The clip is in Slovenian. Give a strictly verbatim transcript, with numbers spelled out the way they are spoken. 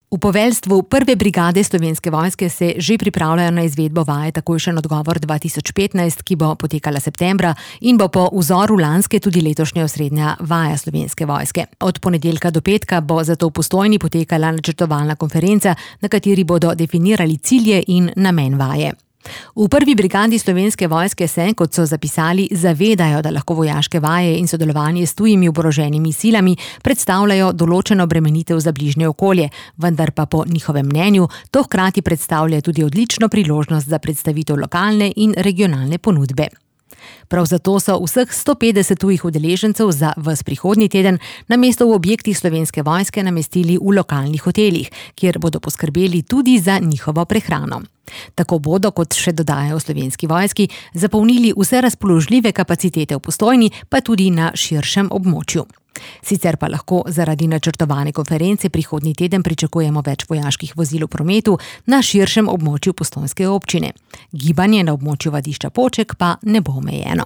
V poveljstvu prve brigade Slovenske vojske se že pripravljajo na izvedbo vaje Takojšen odgovor dva tisoč petnajst, ki bo potekala septembra in bo po vzoru lanske tudi letošnja osrednja vaja Slovenske vojske. Od ponedeljka do petka bo zato v Postojni potekala načrtovalna konferenca, na kateri bodo definirali cilje in namen vaje. V prvi brigadi Slovenske vojske se, kot so zapisali, zavedajo, da lahko vojaške vaje in sodelovanje s tujimi oboroženimi silami predstavljajo določeno bremenitev za bližnje okolje, vendar pa po njihovem mnenju to hkrati predstavlja tudi odlično priložnost za predstavitev lokalne in regionalne ponudbe. Prav zato so vseh sto petdeset tujih udeležencev za ves prihodnji teden namesto v objektih Slovenske vojske namestili v lokalnih hotelih, kjer bodo poskrbeli tudi za njihovo prehrano. Tako bodo, kot še dodajajo v Slovenski vojski, zapolnili vse razpoložljive kapacitete v Postojni, pa tudi na širšem območju. Sicer pa lahko zaradi načrtovane konference prihodnji teden pričakujemo več vojaških vozil v prometu na širšem območju postojnske občine. Gibanje na območju Vadišča Poček pa ne bo omejeno.